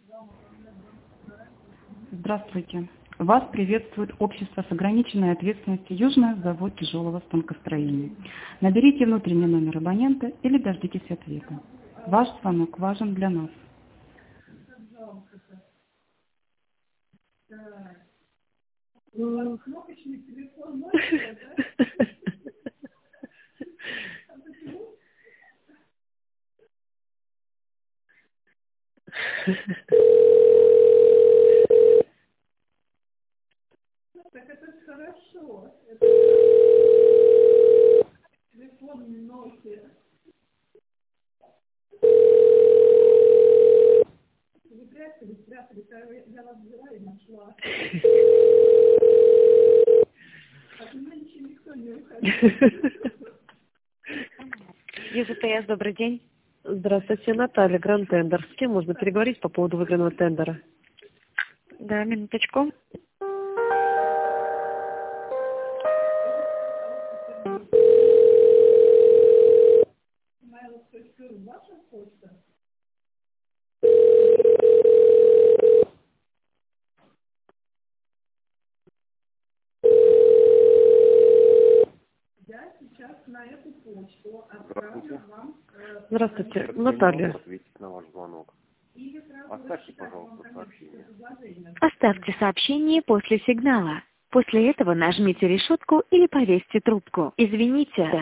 Здравствуйте. Вас приветствует общество с ограниченной ответственностью «Южный завод тяжелого станкостроения». Наберите внутренний номер абонента или дождитесь ответа. Ваш звонок важен для нас. Так это ж хорошо. Телефон Nokia. Вы спрятали, я вас взяла и нашла. От меня ничего никто не уходит. ЮЗПС, добрый день. Здравствуйте, Наталья, Гранд Тендер. С кем можно переговорить по поводу выигранного тендера? Да, минуточку. Ваша почта? Я сейчас на эту почту отправлю вам... Здравствуйте, Наталья. Ответить на ваш звонок. Оставьте, пожалуйста, сообщение. Оставьте сообщение после сигнала. После этого нажмите решетку или повесьте трубку. Извините.